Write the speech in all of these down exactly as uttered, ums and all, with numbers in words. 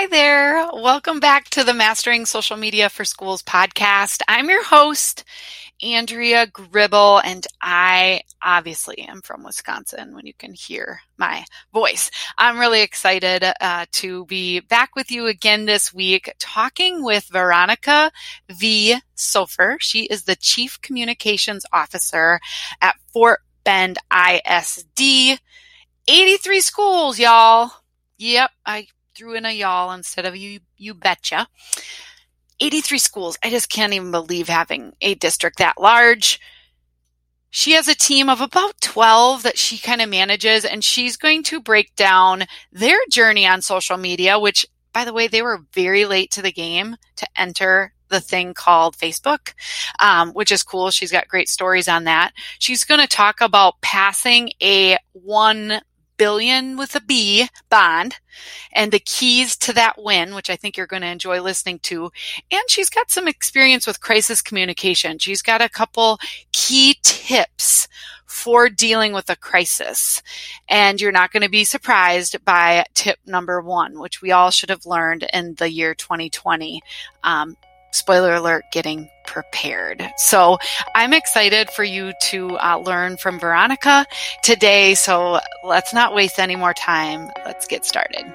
Hi there. Welcome back to the Mastering Social Media for Schools podcast. I'm your host, Andrea Gribble, and I obviously am from Wisconsin when you can hear my voice. I'm really excited uh, to be back with you again this week talking with Veronica V. Sofer. She is the Chief Communications Officer at Fort Bend I S D. eighty-three schools, y'all. Yep, I threw in a y'all instead of you, you betcha. eighty-three schools. I just can't even believe having a district that large. She has a team of about twelve that she kind of manages, and she's going to break down their journey on social media, which, by the way, they were very late to the game to enter the thing called Facebook, um, which is cool. She's got great stories on that. She's going to talk about passing a one billion with a B bond and the keys to that win, which I think you're going to enjoy listening to. And she's got some experience with crisis communication. She's got a couple key tips for dealing with a crisis. And you're not going to be surprised by tip number one, which we all should have learned in the year twenty twenty. Um, Spoiler alert, getting prepared. So I'm excited for you to uh, learn from Veronica today. So let's not waste any more time. Let's get started.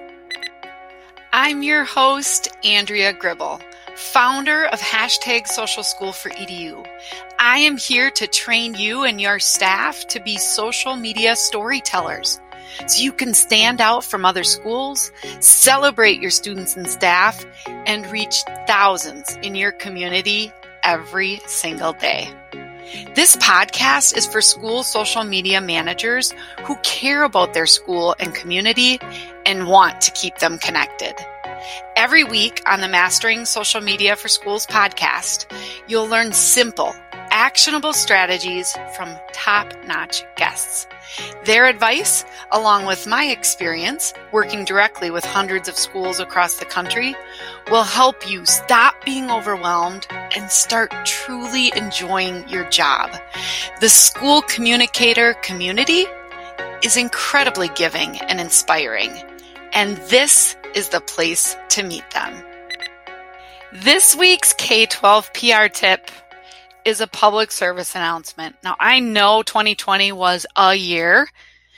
I'm your host, Andrea Gribble, founder of Hashtag Social School for E D U. I am here to train you and your staff to be social media storytellers, so you can stand out from other schools, celebrate your students and staff, and reach thousands in your community every single day. This podcast is for school social media managers who care about their school and community and want to keep them connected. Every week on the Mastering Social Media for Schools podcast, you'll learn simple, actionable strategies from top-notch guests. Their advice, along with my experience working directly with hundreds of schools across the country, will help you stop being overwhelmed and start truly enjoying your job. The school communicator community is incredibly giving and inspiring, and this is the place to meet them. This week's K twelve P R tip is a public service announcement. Now, I know twenty twenty was a year,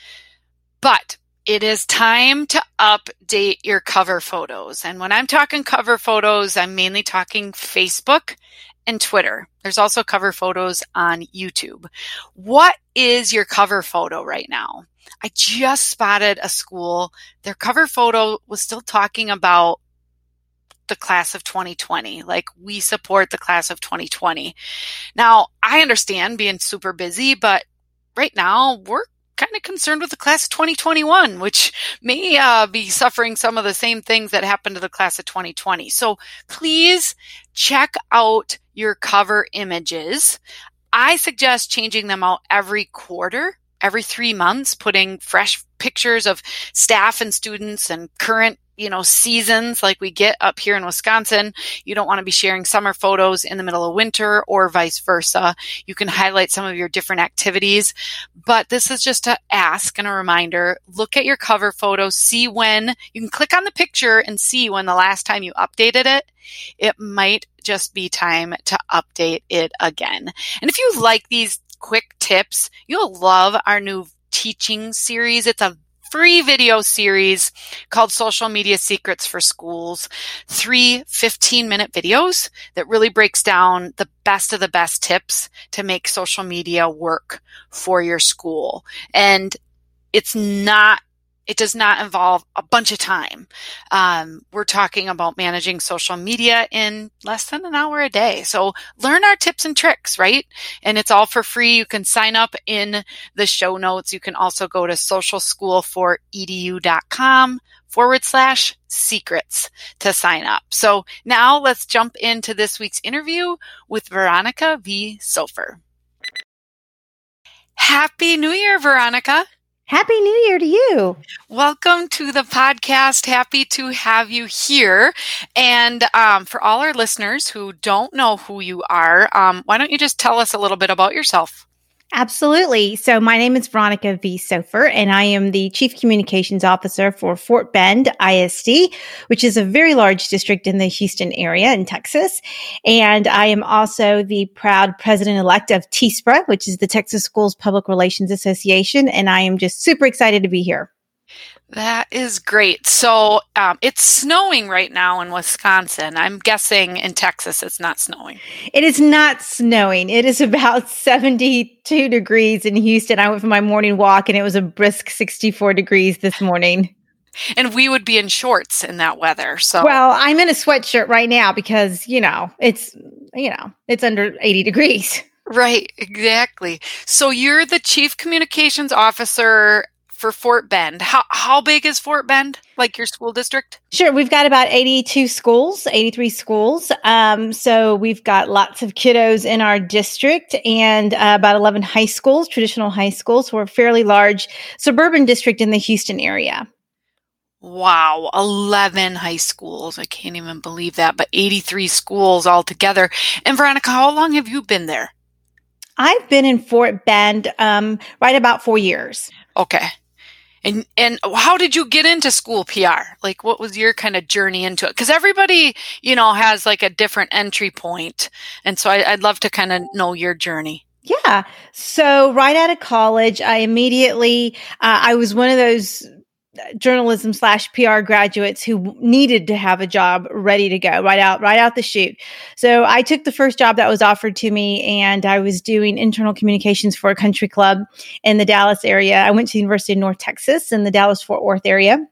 but it is time to update your cover photos. And when I'm talking cover photos, I'm mainly talking Facebook and Twitter. There's also cover photos on YouTube. What is your cover photo right now? I just spotted a school. Their cover photo was still talking about the class of twenty twenty. Like, we support the class of twenty twenty. Now, I understand being super busy, but right now we're kind of concerned with the class of twenty twenty-one, which may uh, be suffering some of the same things that happened to the class of twenty twenty. So please check out your cover images. I suggest changing them out every quarter, every three months, putting fresh pictures of staff and students and current you know, seasons like we get up here in Wisconsin. You don't want to be sharing summer photos in the middle of winter or vice versa. You can highlight some of your different activities, but this is just to ask and a reminder. Look at your cover photos, see when you can click on the picture and see when the last time you updated it. It might just be time to update it again. And if you like these quick tips, you'll love our new teaching series. It's a free video series called Social Media Secrets for Schools. Three fifteen-minute videos that really breaks down the best of the best tips to make social media work for your school. And it's not It does not involve a bunch of time. Um, we're talking about managing social media in less than an hour a day. So learn our tips and tricks, right? And it's all for free. You can sign up in the show notes. You can also go to socialschoolforedu.com forward slash secrets to sign up. So now let's jump into this week's interview with Veronica V. Sofer. Happy New Year, Veronica. Happy New Year to you. Welcome to the podcast. Happy to have you here. And um, for all our listeners who don't know who you are, um, why don't you just tell us a little bit about yourself? Absolutely. So my name is Veronica V. Sofer, and I am the Chief Communications Officer for Fort Bend I S D, which is a very large district in the Houston area in Texas. And I am also the proud president-elect of T S P R A, which is the Texas Schools Public Relations Association. And I am just super excited to be here. That is great. So um, it's snowing right now in Wisconsin. I'm guessing in Texas it's not snowing. It is not snowing. It is about seventy-two degrees in Houston. I went for my morning walk and it was a brisk sixty-four degrees this morning. And we would be in shorts in that weather. So Well, I'm in a sweatshirt right now because, you know, it's, you know, it's under eighty degrees. Right, exactly. So you're the Chief Communications Officer for Fort Bend. How how big is Fort Bend, like your school district? Sure. We've got about eighty-two schools, eighty-three schools. Um, so we've got lots of kiddos in our district and uh, about eleven high schools, traditional high schools. So we're a fairly large suburban district in the Houston area. Wow, eleven high schools. I can't even believe that, but eighty-three schools altogether. And Veronica, how long have you been there? I've been in Fort Bend um, right about four years. Okay. And and how did you get into school P R? Like, what was your kind of journey into it? Because everybody, you know, has like a different entry point. And so I, I'd love to kind of know your journey. Yeah. So right out of college, I immediately, uh, I was one of those journalism slash P R graduates who needed to have a job ready to go right out, right out the chute. So I took the first job that was offered to me and I was doing internal communications for a country club in the Dallas area. I went to the University of North Texas in the Dallas Fort Worth area.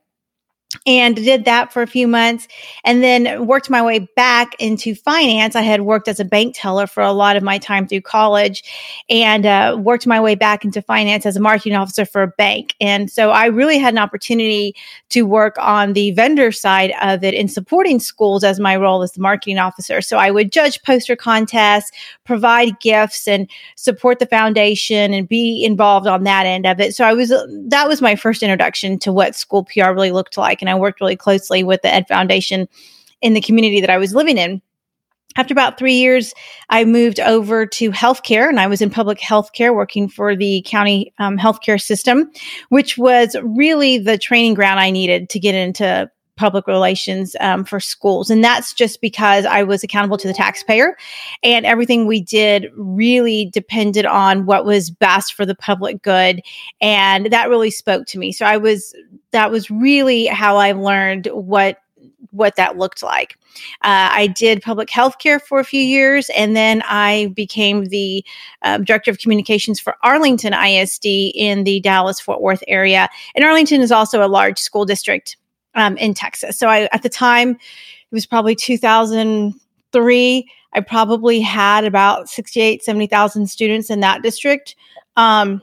And did that for a few months and then worked my way back into finance. I had worked as a bank teller for a lot of my time through college and uh, worked my way back into finance as a marketing officer for a bank. And so I really had an opportunity to work on the vendor side of it in supporting schools as my role as the marketing officer. So I would judge poster contests, provide gifts and support the foundation and be involved on that end of it. So I was, that was my first introduction to what school P R really looked like. And I worked really closely with the Ed Foundation in the community that I was living in. After about three years, I moved over to healthcare and I was in public healthcare working for the county um, healthcare system, which was really the training ground I needed to get into public relations um, for schools. And that's just because I was accountable to the taxpayer and everything we did really depended on what was best for the public good. And that really spoke to me. So I was, that was really how I learned what what that looked like. Uh, I did public health care for a few years, and then I became the um, director of communications for Arlington I S D in the Dallas-Fort Worth area. And Arlington is also a large school district um, in Texas. So I, at the time, it was probably two thousand three. I probably had about sixty-eight, seventy thousand students in that district. Um,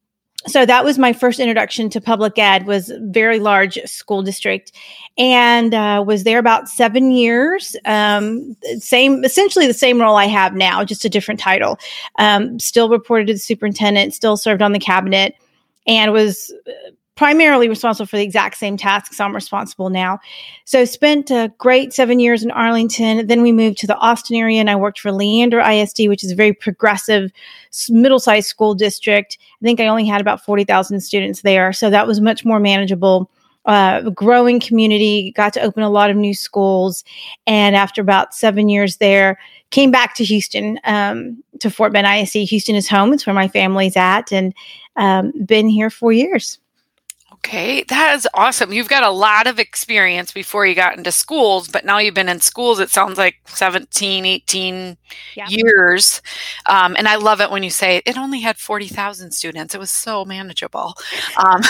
So that was my first introduction to public ed, was a very large school district, and uh, was there about seven years. Um, same, essentially the same role I have now, just a different title. Um, still reported to the superintendent, still served on the cabinet, and was primarily responsible for the exact same tasks I'm responsible now. So spent a great seven years in Arlington. Then we moved to the Austin area and I worked for Leander I S D, which is a very progressive middle-sized school district. I think I only had about forty thousand students there. So that was much more manageable. Uh, growing community, got to open a lot of new schools. And after about seven years there, came back to Houston, um, to Fort Bend I S D. Houston is home. It's where my family's at, and um, been here four years. Okay, that is awesome. You've got a lot of experience before you got into schools, but now you've been in schools, it sounds like seventeen, eighteen yeah. years. Um, and I love it when you say it only had forty thousand students. It was so manageable. Um,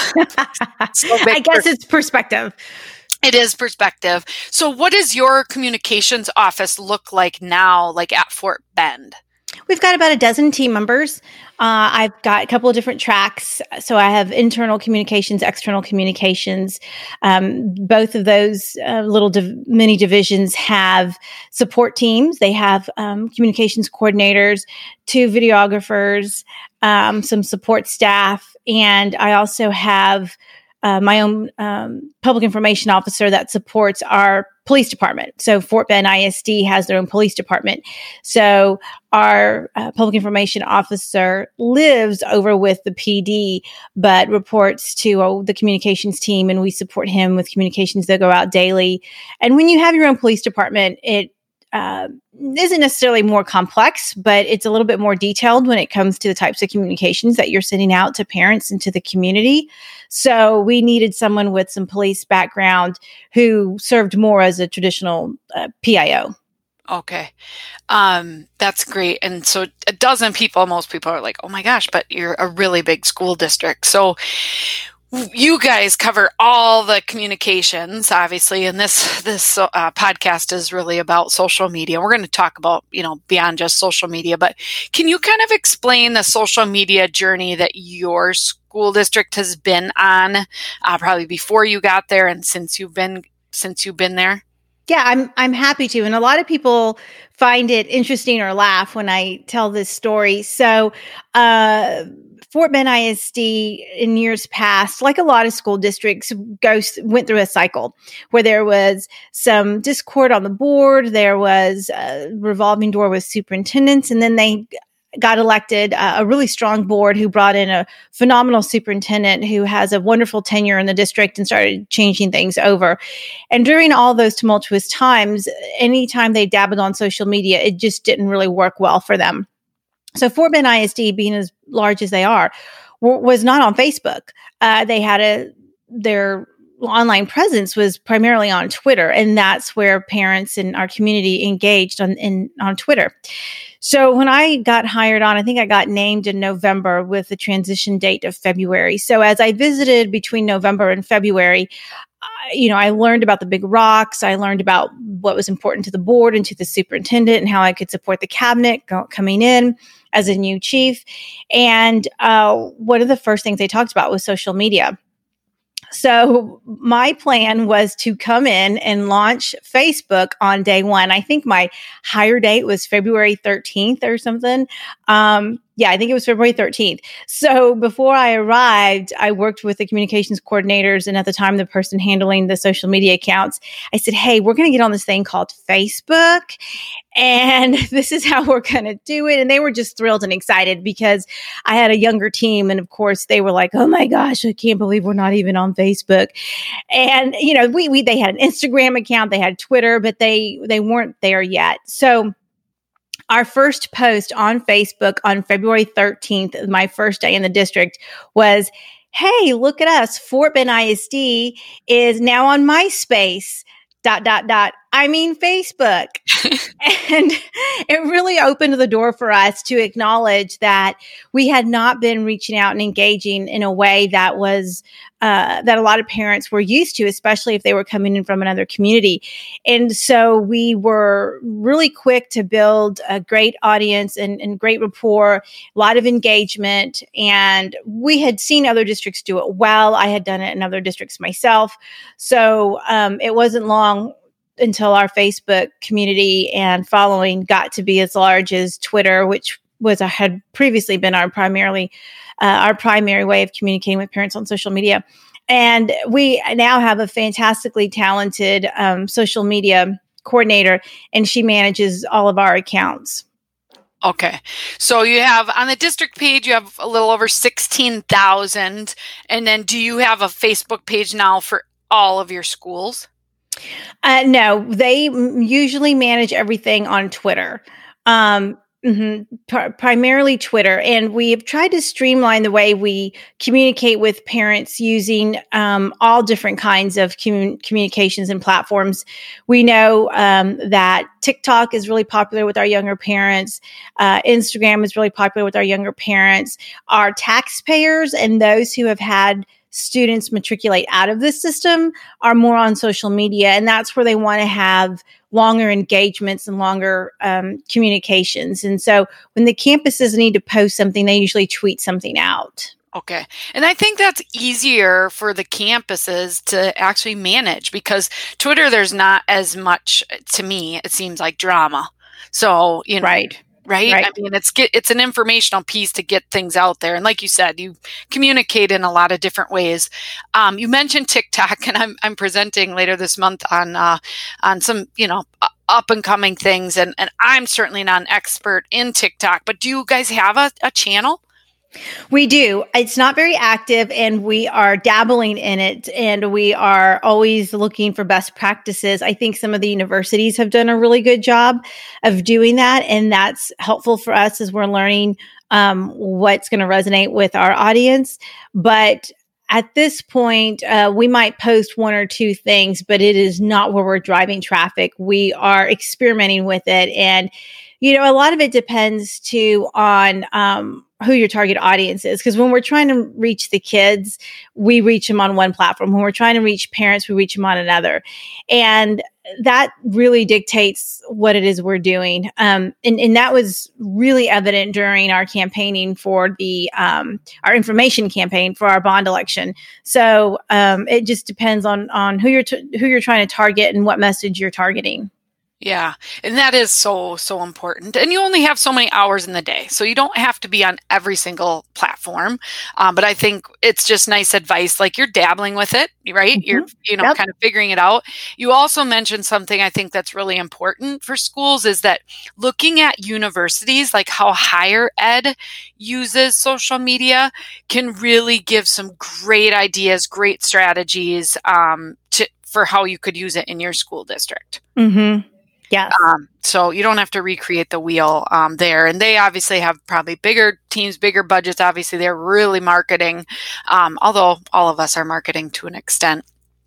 so I guess it's perspective. It is perspective. So what does your communications office look like now, like at Fort Bend? We've got about a dozen team members. Uh, I've got a couple of different tracks. So I have internal communications, external communications. Um, both of those uh, little div- mini divisions have support teams. They have um, communications coordinators, two videographers, um, some support staff, and I also have uh, my own um, public information officer that supports our police department. So Fort Bend I S D has their own police department. So our uh, public information officer lives over with the P D, but reports to uh, the communications team, and we support him with communications that go out daily. And when you have your own police department, it uh, isn't necessarily more complex, but it's a little bit more detailed when it comes to the types of communications that you're sending out to parents and to the community. So we needed someone with some police background who served more as a traditional uh, P I O. Okay. Um, that's great. And so a dozen people, most people are like, oh my gosh, but you're a really big school district. So you guys cover all the communications, obviously, and this this uh, podcast is really about social media. We're going to talk about, you know, beyond just social media, but can you kind of explain the social media journey that your school district has been on, uh, probably before you got there and since you've been since you've been there? Yeah, I'm I'm happy to. And a lot of people find it interesting or laugh when I tell this story. So, uh, Fort Bend I S D in years past, like a lot of school districts, goes went through a cycle where there was some discord on the board, there was a revolving door with superintendents, and then they got elected uh, a really strong board who brought in a phenomenal superintendent who has a wonderful tenure in the district and started changing things over. And during all those tumultuous times, anytime they dabbled on social media, it just didn't really work well for them. So Fort Bend I S D, being as large as they are, w- was not on Facebook. Uh, they had a their online presence was primarily on Twitter, and that's where parents in our community engaged on in on Twitter. So when I got hired on, I think I got named in November with the transition date of February. So as I visited between November and February, uh, you know, I learned about the big rocks. I learned about what was important to the board and to the superintendent and how I could support the cabinet go, coming in as a new chief. And uh, one of the first things they talked about was social media. So my plan was to come in and launch Facebook on day one. I think my hire date was February thirteenth or something. Um, yeah, I think it was February thirteenth. So before I arrived, I worked with the communications coordinators, and at the time, the person handling the social media accounts. I said, hey, we're going to get on this thing called Facebook, and this is how we're going to do it. And they were just thrilled and excited because I had a younger team. And of course, they were like, oh my gosh, I can't believe we're not even on Facebook. And, you know, we, we, they had an Instagram account, they had Twitter, but they, they weren't there yet. So our first post on Facebook on February thirteenth, my first day in the district, was, hey, look at us. Fort Bend I S D is now on MySpace, dot, dot, dot. I mean, Facebook. And it really opened the door for us to acknowledge that we had not been reaching out and engaging in a way that was, uh, that a lot of parents were used to, especially if they were coming in from another community. And so we were really quick to build a great audience and, and great rapport, a lot of engagement. And we had seen other districts do it well. I had done it in other districts myself. So um, it wasn't long until our Facebook community and following got to be as large as Twitter, which was uh, had previously been our primarily uh, our primary way of communicating with parents on social media. And we now have a fantastically talented um, social media coordinator, and she manages all of our accounts. Okay. So you have on the district page, you have a little over sixteen thousand. And then do you have a Facebook page now for all of your schools? Uh, no, they usually manage everything on Twitter, um, mm-hmm, pr- primarily Twitter. And we have tried to streamline the way we communicate with parents using um, all different kinds of commun- communications and platforms. We know um, that TikTok is really popular with our younger parents. Uh, Instagram is really popular with our younger parents. Our taxpayers and those who have had students matriculate out of this system are more on social media, and that's where they want to have longer engagements and longer um, communications. And so when the campuses need to post something, they usually tweet something out. Okay. And I think that's easier for the campuses to actually manage because Twitter, there's not as much, to me, it seems like drama. So, you know, right. right? Right. I mean, it's get, it's an informational piece to get things out there. And like you said, you communicate in a lot of different ways. Um, you mentioned TikTok, and I'm I'm presenting later this month on uh, on some, you know, up and coming things. And, and I'm certainly not an expert in TikTok, but do you guys have a, a channel? We do. It's not very active, and we are dabbling in it, and we are always looking for best practices. I think some of the universities have done a really good job of doing that, and that's helpful for us as we're learning um, what's going to resonate with our audience. But at this point, uh, we might post one or two things, but it is not where we're driving traffic. We are experimenting with it, and you know, a lot of it depends too on um, who your target audience is. Because when we're trying to reach the kids, we reach them on one platform. When we're trying to reach parents, we reach them on another. And that really dictates what it is we're doing. Um, and, and that was really evident during our campaigning for the, um, our information campaign for our bond election. So um, it just depends on, on who you're, t- who you're trying to target and what message you're targeting. Yeah. And that is so, so important. And you only have so many hours in the day. So you don't have to be on every single platform. Um, but I think it's just nice advice. Like you're dabbling with it, right? Mm-hmm. You're, you know, yep. kind of figuring it out. You also mentioned something I think that's really important for schools is that looking at universities, like how higher ed uses social media can really give some great ideas, great strategies um, to, for how you could use it in your school district. Mm-hmm. Yeah. Um, so you don't have to recreate the wheel um, there. And they obviously have probably bigger teams, bigger budgets. Obviously, they're really marketing, um, although all of us are marketing to an extent.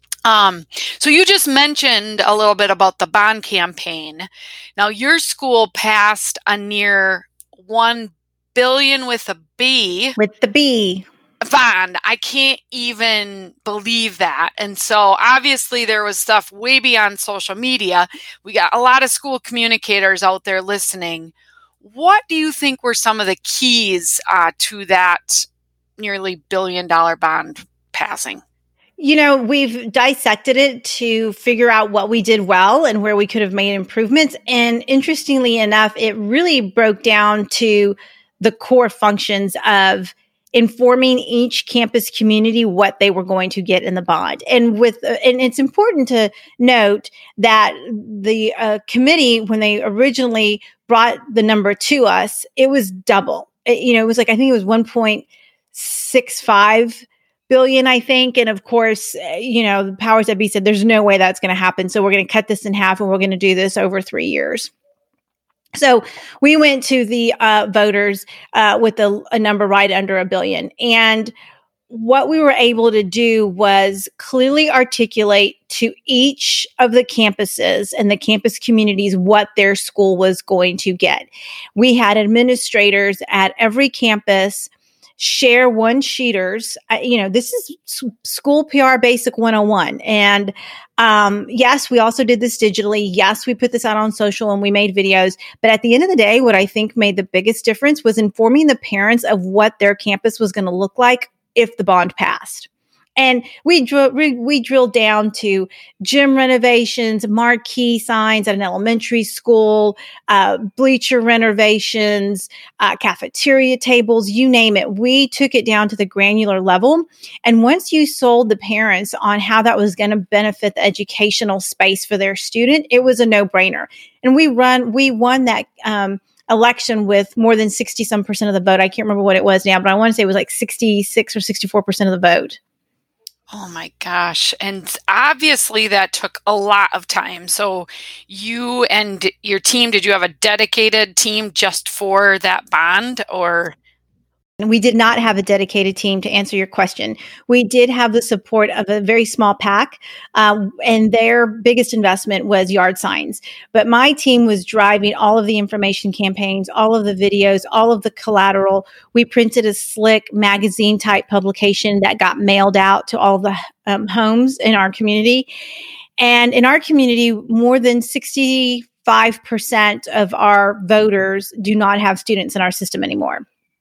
Um, so you just mentioned a little bit about the bond campaign. Now, your school passed a near one billion with a B. With the B. Bond. I can't even believe that. And so obviously there was stuff way beyond social media. We got a lot of school communicators out there listening. What do you think were some of the keys uh, to that nearly billion dollar bond passing? You know, we've dissected it to figure out what we did well and where we could have made improvements. And interestingly enough, it really broke down to the core functions of informing each campus community what they were going to get in the bond. And with, uh, and it's important to note that the uh, committee, when they originally brought the number to us, it was double. It, you know, it was like, I think it was one point six five billion, I think. And of course, you know, the powers that be said, there's no way that's going to happen. So we're going to cut this in half and we're going to do this over three years. So we went to the uh, voters uh, with a, a number right under a billion. And what we were able to do was clearly articulate to each of the campuses and the campus communities what their school was going to get. We had administrators at every campus share one-sheeters. Uh, you know, this is s- school P R basic one oh one. And um, yes, we also did this digitally. Yes, we put this out on social and we made videos. But at the end of the day, what I think made the biggest difference was informing the parents of what their campus was going to look like if the bond passed. And we, dr- we we drilled down to gym renovations, marquee signs at an elementary school, uh, bleacher renovations, uh, cafeteria tables, you name it. We took it down to the granular level. And once you sold the parents on how that was going to benefit the educational space for their student, it was a no-brainer. And we run we won that um, election with more than sixty some percent of the vote. I can't remember what it was now, but I want to say it was like sixty-six or sixty-four percent of the vote. Oh my gosh. And obviously that took a lot of time. So you and your team, did you have a dedicated team just for that bond or? We did not have a dedicated team to answer your question. We did have the support of a very small PAC, um, and their biggest investment was yard signs. But my team was driving all of the information campaigns, all of the videos, all of the collateral. We printed a slick magazine type publication that got mailed out to all the um, homes in our community. And in our community, more than sixty-five percent of our voters do not have students in our system anymore.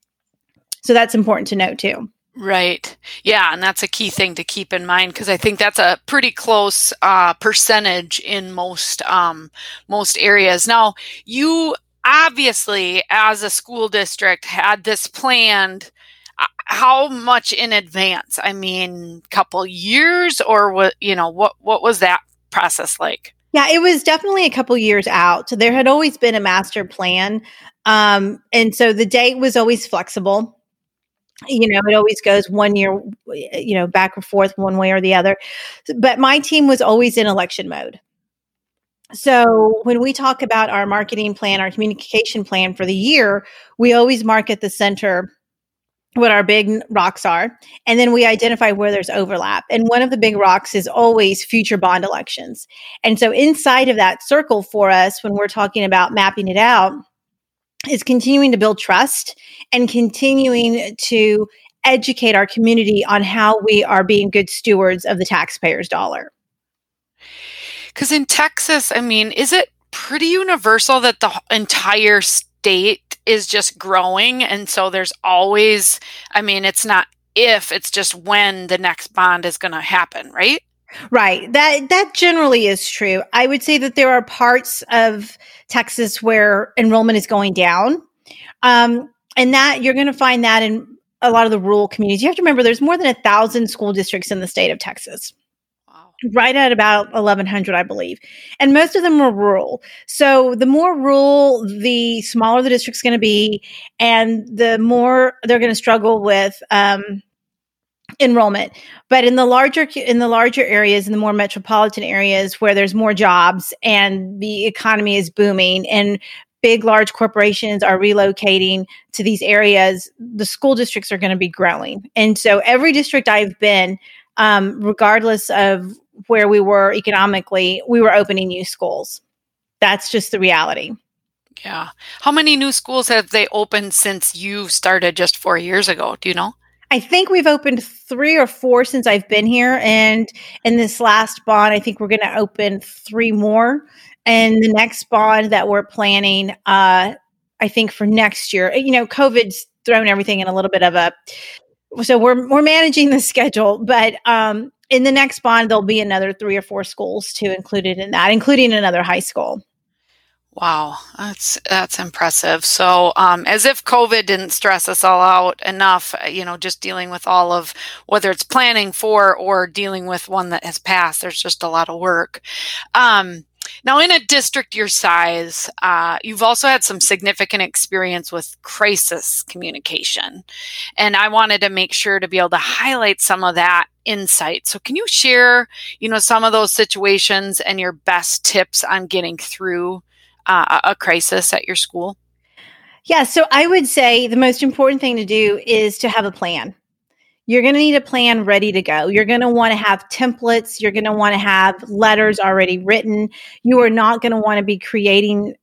So that's important to note too. Right. Yeah. And that's a key thing to keep in mind because I think that's a pretty close uh, percentage in most um, most areas. Now, you obviously, as a school district, had this planned. How much in advance? I mean, couple years, or what? You know, what what was that process like? Yeah, it was definitely a couple years out. So there had always been a master plan, um, and so the date was always flexible. You know, it always goes one year, you know, back and forth one way or the other. But my team was always in election mode. So when we talk about our marketing plan, our communication plan for the year, we always mark at the center what our big rocks are. And then we identify where there's overlap. And one of the big rocks is always future bond elections. And so inside of that circle for us, when we're talking about mapping it out, is continuing to build trust and continuing to educate our community on how we are being good stewards of the taxpayer's dollar. Because in Texas, I mean, is it pretty universal that the entire state is just growing? And so there's always, I mean, it's not if, it's just when the next bond is going to happen, right? Right. That that generally is true. I would say that there are parts of Texas where enrollment is going down. Um, and that you're going to find that in a lot of the rural communities. You have to remember there's more than a thousand school districts in the state of Texas. Right at about eleven hundred, I believe. And most of them are rural. So the more rural, the smaller the district's going to be, and the more they're going to struggle with um, enrollment. But in the larger in the larger areas, in the more metropolitan areas where there's more jobs and the economy is booming and big, large corporations are relocating to these areas, the school districts are going to be growing. And so every district I've been, um, regardless of where we were economically, we were opening new schools. That's just the reality. Yeah. How many new schools have they opened since you started just four years ago? Do you know? I think we've opened three or four since I've been here. And in this last bond, I think we're going to open three more. And the next bond that we're planning, uh, I think for next year, you know, COVID's thrown everything in a little bit of a, so we're, we're managing the schedule, but, um, in the next bond, there'll be another three or four schools too included in that, including another high school. Wow, that's that's impressive. So, um, as if COVID didn't stress us all out enough, you know, just dealing with all of whether it's planning for or dealing with one that has passed, there's just a lot of work. Um, now, in a district your size, uh, you've also had some significant experience with crisis communication, and I wanted to make sure to be able to highlight some of that insight. So can you share, you know, some of those situations and your best tips on getting through uh, a crisis at your school? Yeah. So I would say the most important thing to do is to have a plan. You're going to need a plan ready to go. You're going to want to have templates. You're going to want to have letters already written. You are not going to want to be creating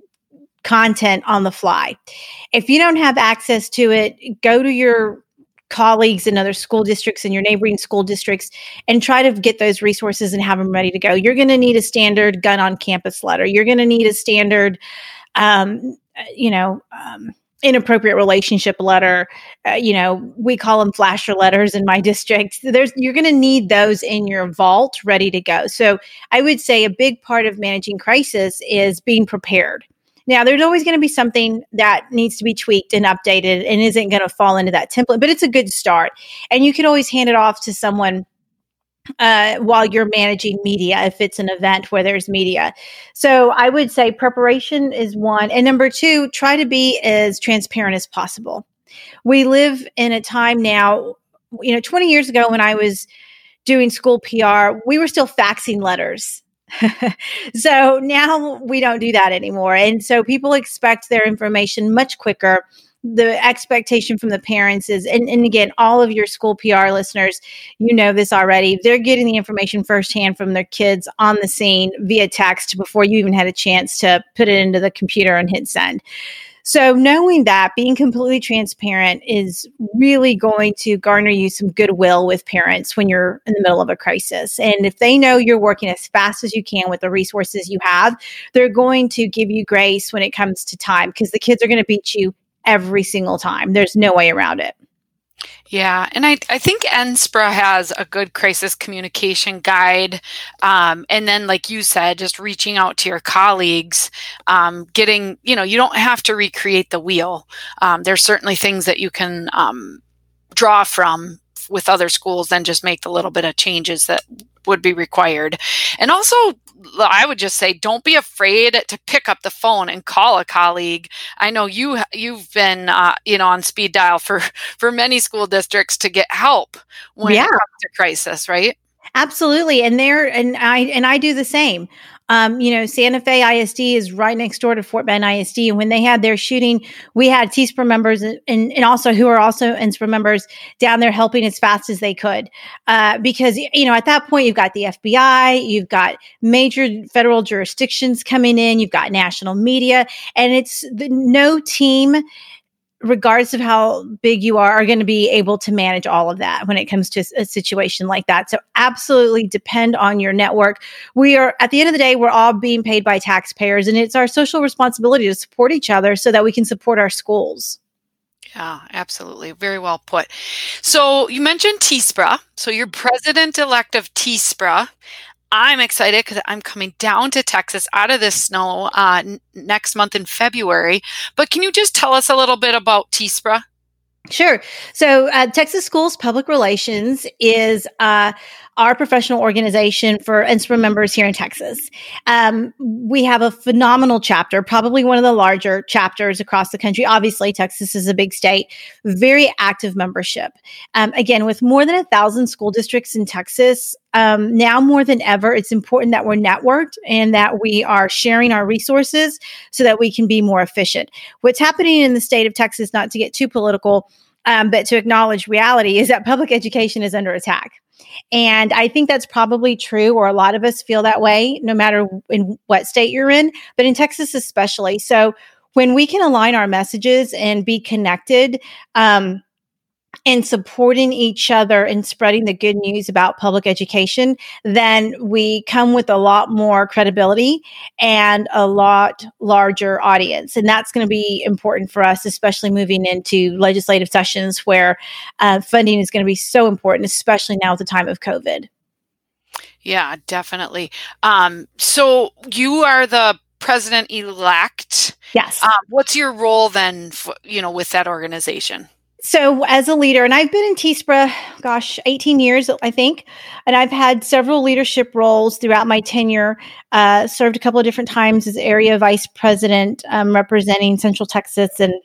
content on the fly. If you don't have access to it, go to your colleagues in other school districts and your neighboring school districts and try to get those resources and have them ready to go. You're going to need a standard gun on campus letter. You're going to need a standard, um, you know, um, inappropriate relationship letter. Uh, you know, we call them flasher letters in my district. There's, you're going to need those in your vault ready to go. So I would say a big part of managing crisis is being prepared. Now, there's always going to be something that needs to be tweaked and updated and isn't going to fall into that template, but it's a good start. And you can always hand it off to someone uh, while you're managing media, if it's an event where there's media. So I would say preparation is one. And number two, try to be as transparent as possible. We live in a time now, you know, twenty years ago when I was doing school P R, we were still faxing letters. So now we don't do that anymore. And so people expect their information much quicker. The expectation from the parents is, and, and again, all of your school P R listeners, you know this already, they're getting the information firsthand from their kids on the scene via text before you even had a chance to put it into the computer and hit send. So knowing that, being completely transparent is really going to garner you some goodwill with parents when you're in the middle of a crisis. And if they know you're working as fast as you can with the resources you have, they're going to give you grace when it comes to time because the kids are going to beat you every single time. There's no way around it. Yeah, and I, I think NSPRA has a good crisis communication guide. Um, and then, like you said, just reaching out to your colleagues, um, getting, you know, you don't have to recreate the wheel. Um, there's certainly things that you can um, draw from with other schools, then just make the little bit of changes that would be required. And also, I would just say, don't be afraid to pick up the phone and call a colleague. I know you you've been uh, you know on speed dial for for many school districts to get help when Yeah. it comes to crisis, right? Absolutely. And there, and I, and I do the same. Um, you know, Santa Fe I S D is right next door to Fort Bend I S D. And when they had their shooting, we had T S P R members and, and, and also who are also N S P R members down there helping as fast as they could. Uh, because, you know, at that point, you've got the F B I, you've got major federal jurisdictions coming in, you've got national media, and it's the, no team, regardless of how big you are, are going to be able to manage all of that when it comes to a situation like that. So absolutely depend on your network. We are, at the end of the day, we're all being paid by taxpayers, and it's our social responsibility to support each other so that we can support our schools. Yeah, absolutely. Very well put. So you mentioned T S P R A. So you're president-elect of T S P R A. I'm excited because I'm coming down to Texas out of this snow uh, n- next month in February. But can you just tell us a little bit about T S P R A? Sure. So, uh, Texas Schools Public Relations is uh, our professional organization for N S P R A members here in Texas. Um, we have a phenomenal chapter, probably one of the larger chapters across the country. Obviously, Texas is a big state, very active membership. Um, again, with more than a thousand school districts in Texas, um, now more than ever, it's important that we're networked and that we are sharing our resources so that we can be more efficient. What's happening in the state of Texas, not to get too political, um, but to acknowledge reality, is that public education is under attack. And I think that's probably true, or a lot of us feel that way, no matter in what state you're in, but in Texas especially. So when we can align our messages and be connected, um, and supporting each other and spreading the good news about public education, then we come with a lot more credibility and a lot larger audience. And that's going to be important for us, especially moving into legislative sessions where uh, funding is going to be so important, especially now at the time of COVID. Yeah, definitely. Um, so you are the president-elect. Yes. Um, what's your role then, for, you know, with that organization? So as a leader, and I've been in T S P R A, gosh, eighteen years, I think, and I've had several leadership roles throughout my tenure, uh, served a couple of different times as area vice president, um, representing Central Texas and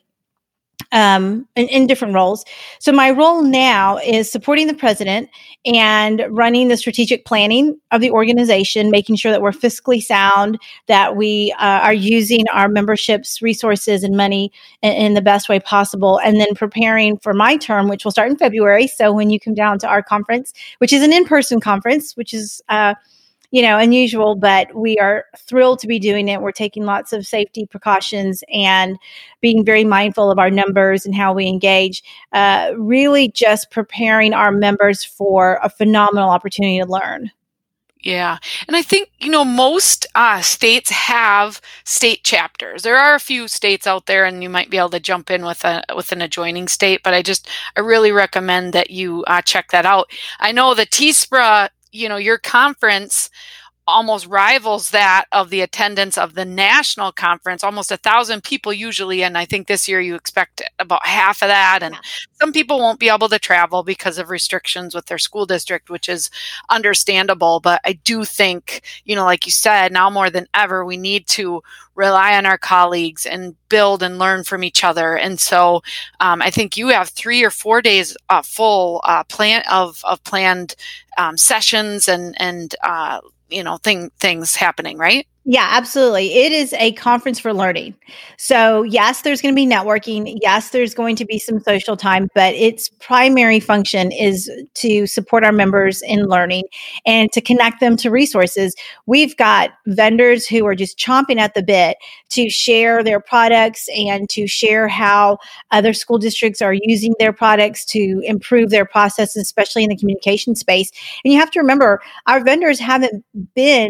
um, in, in different roles. So my role now is supporting the president and running the strategic planning of the organization, making sure that we're fiscally sound, that we uh, are using our membership's resources and money in, in the best way possible, and then preparing for my term, which will start in February. So when you come down to our conference, which is an in-person conference, which is uh, you know, unusual, but we are thrilled to be doing it. We're taking lots of safety precautions and being very mindful of our numbers and how we engage, uh, really just preparing our members for a phenomenal opportunity to learn. Yeah. And I think, you know, most uh, states have state chapters. There are a few states out there, and you might be able to jump in with a with an adjoining state, but I just, I really recommend that you uh, check that out. I know the T S P R A, you know, your conference almost rivals that of the attendance of the national conference, almost a thousand people usually. And I think this year you expect about half of that. And some people won't be able to travel because of restrictions with their school district, which is understandable. But I do think, you know, like you said, now more than ever, we need to rely on our colleagues and build and learn from each other. And so um, I think you have three or four days uh, full uh, plan of, of planned um, sessions and, and, uh, you know, thing, things happening, right? Yeah, absolutely. It is a conference for learning. So yes, there's going to be networking. Yes, there's going to be some social time, but its primary function is to support our members in learning and to connect them to resources. We've got vendors who are just chomping at the bit to share their products and to share how other school districts are using their products to improve their processes, especially in the communication space. And you have to remember, our vendors haven't been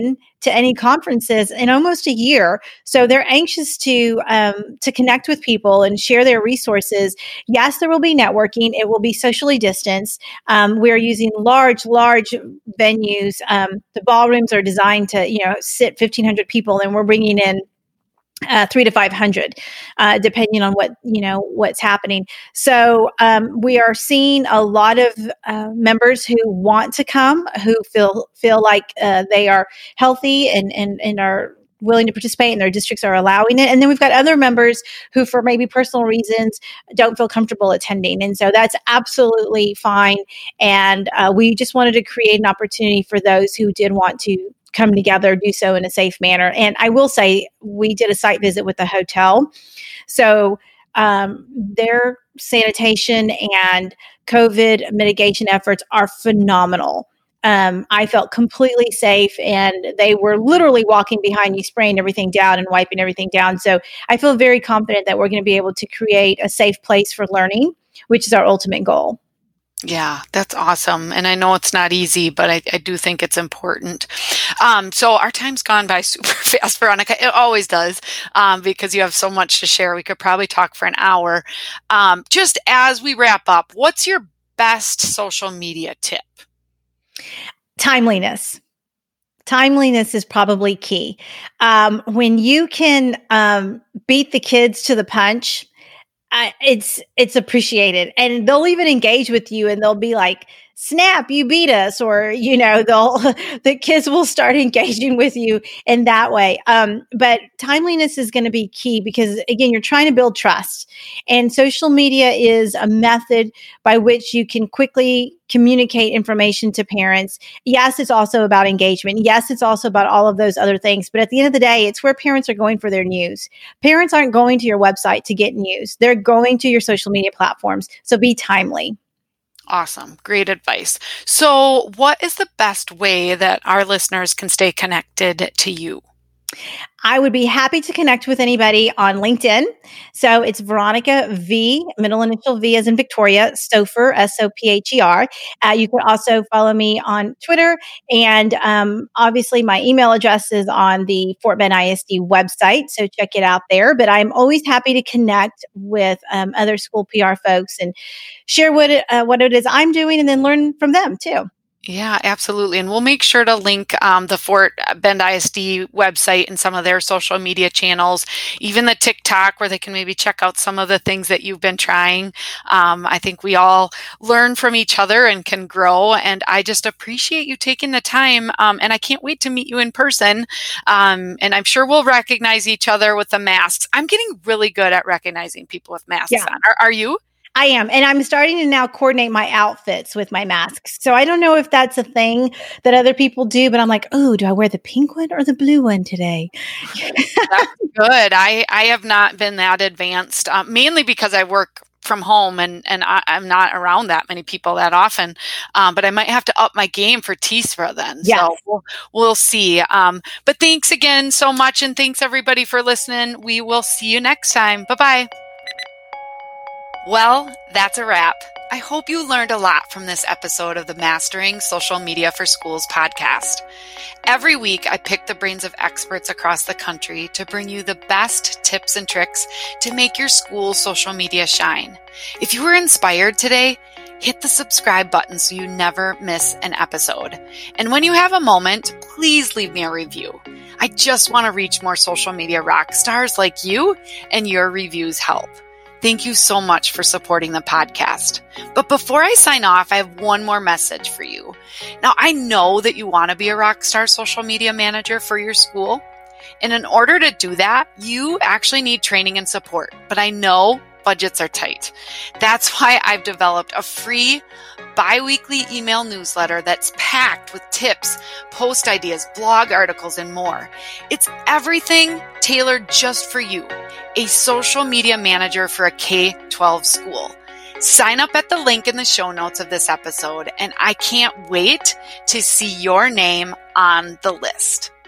to any conferences in almost a year. So they're anxious to um, to connect with people and share their resources. Yes, there will be networking. It will be socially distanced. Um, we're using large, large venues. Um, the ballrooms are designed to, you know, sit fifteen hundred people, and we're bringing in Uh, three to five hundred, uh, depending on what you know what's happening. So um, we are seeing a lot of uh, members who want to come, who feel feel like uh, they are healthy and and and are willing to participate, and their districts are allowing it. And then we've got other members who, for maybe personal reasons, don't feel comfortable attending, and so that's absolutely fine. And uh, we just wanted to create an opportunity for those who did want to come together, do so in a safe manner. And I will say, we did a site visit with the hotel. So um, their sanitation and COVID mitigation efforts are phenomenal. Um, I felt completely safe, and they were literally walking behind you, spraying everything down and wiping everything down. So I feel very confident that we're going to be able to create a safe place for learning, which is our ultimate goal. Yeah, that's awesome. And I know it's not easy, but I, I do think it's important. Um, so our time's gone by super fast, Veronica. It always does, um, because you have so much to share. We could probably talk for an hour. Um, just as we wrap up, what's your best social media tip? Timeliness. Timeliness is probably key. Um, when you can um, beat the kids to the punch, Uh, it's it's appreciated, and they'll even engage with you, and they'll be like, "Snap, you beat us," or you know, they'll the kids will start engaging with you in that way. Um, but timeliness is going to be key because, again, you're trying to build trust, and social media is a method by which you can quickly communicate information to parents. Yes, it's also about engagement. Yes, it's also about all of those other things. But at the end of the day, it's where parents are going for their news. Parents aren't going to your website to get news. They're going to your social media platforms. So be timely. Awesome. Great advice. So what is the best way that our listeners can stay connected to you? I would be happy to connect with anybody on LinkedIn. So it's Veronica V, middle initial V as in Victoria, Sopher, S O P H E R. Uh, you can also follow me on Twitter. And um, obviously, my email address is on the Fort Bend I S D website. So check it out there. But I'm always happy to connect with um, other school P R folks and share what it, uh, what it is I'm doing, and then learn from them too. Yeah, absolutely. And we'll make sure to link um, the Fort Bend I S D website and some of their social media channels, even the TikTok, where they can maybe check out some of the things that you've been trying. Um, I think we all learn from each other and can grow. And I just appreciate you taking the time. Um, and I can't wait to meet you in person. Um, and I'm sure we'll recognize each other with the masks. I'm getting really good at recognizing people with masks Yeah. on. Are, are you? I am. And I'm starting to now coordinate my outfits with my masks. So I don't know if that's a thing that other people do, but I'm like, oh, do I wear the pink one or the blue one today? That's good. I, I have not been that advanced, uh, mainly because I work from home and, and I, I'm not around that many people that often. Um, but I might have to up my game for TESFA then. Yes. So we'll, we'll see. Um, but thanks again so much. And thanks everybody for listening. We will see you next time. Bye-bye. Well, that's a wrap. I hope you learned a lot from this episode of the Mastering Social Media for Schools podcast. Every week, I pick the brains of experts across the country to bring you the best tips and tricks to make your school's social media shine. If you were inspired today, hit the subscribe button so you never miss an episode. And when you have a moment, please leave me a review. I just want to reach more social media rock stars like you, and your reviews help. Thank you so much for supporting the podcast. But before I sign off, I have one more message for you. Now, I know that you want to be a rockstar social media manager for your school. And in order to do that, you actually need training and support. But I know budgets are tight. That's why I've developed a free bi-weekly email newsletter that's packed with tips, post ideas, blog articles, and more. It's everything tailored just for you, a social media manager for a K twelve school. Sign up at the link in the show notes of this episode, and I can't wait to see your name on the list.